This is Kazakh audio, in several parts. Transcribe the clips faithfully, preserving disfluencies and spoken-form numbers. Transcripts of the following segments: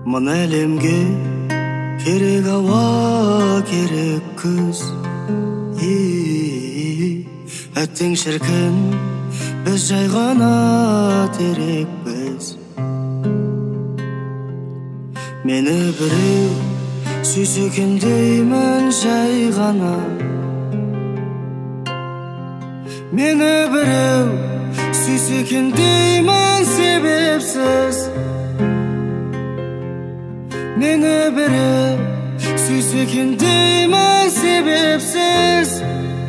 Мына әлемге керек ауа, керек күз. Әттең шіркін, біз жай ғана терекпіз. Мені біреу сүйсе екен деймін жай ғана. Мені біреу сүйсе екен деймін себепсіз. Мені біреу сүйсе екен деймін себепсіз.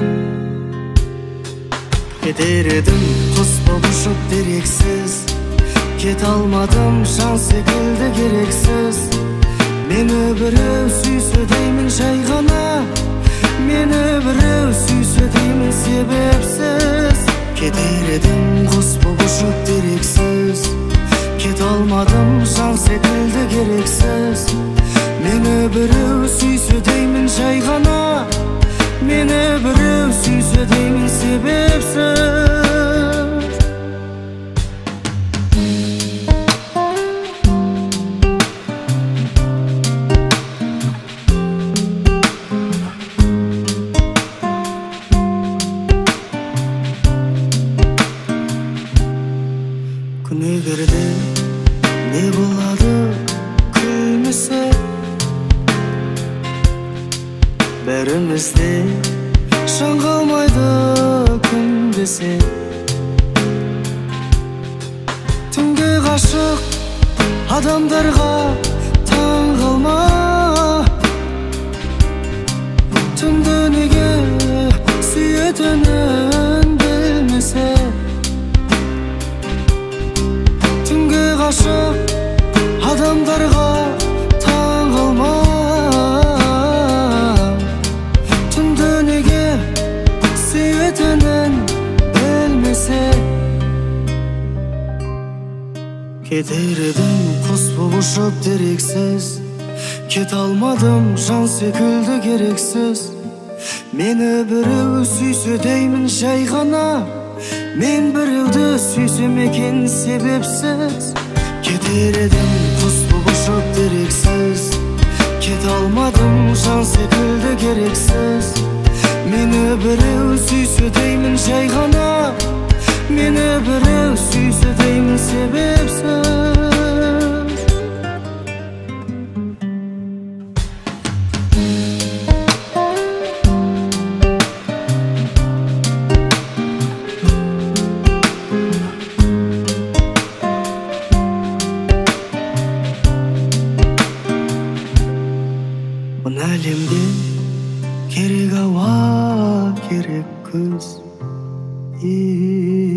Кетер едім құс болып ұшып дерексіз. Кете алмадым жан секілді керексіз. Мені біреу сүйсе деймін жай ғана. Мені біреу сүйсе деймін себепсіз. Кетер едім құс болып ұшып дерексіз. Кете алмадым жан секілді керексіз. Мені біреу сүйсе деймін жай ғана. Мені біреу сүйсе деймін себепсіз. Күнегерде не болады күлмесе, бәрімізде шаң қалмайды күн десе. Түнге ғашық адамдарға таң қалма. Түнді неге сүйетінін білмесе. Түнге ғашық адамдарға таң қалма. Түнді неге сүйетінін білмесе. Кетер едім құс болып ұшып дерексіз. Кете алмадым жан секілді керексіз. Мені біреу сүйсе деймін жай ғана. Мен біреуді сүйсем екен себепсіз. Кетер едім құс болып ұшып дерексіз. Кете алмадым жан секілді керексіз. Мені біреу сүйсе деймін жай ғана. Мені біреу сүйсе деймін себепсіз. Мына әлемге керек ауа, керек күз.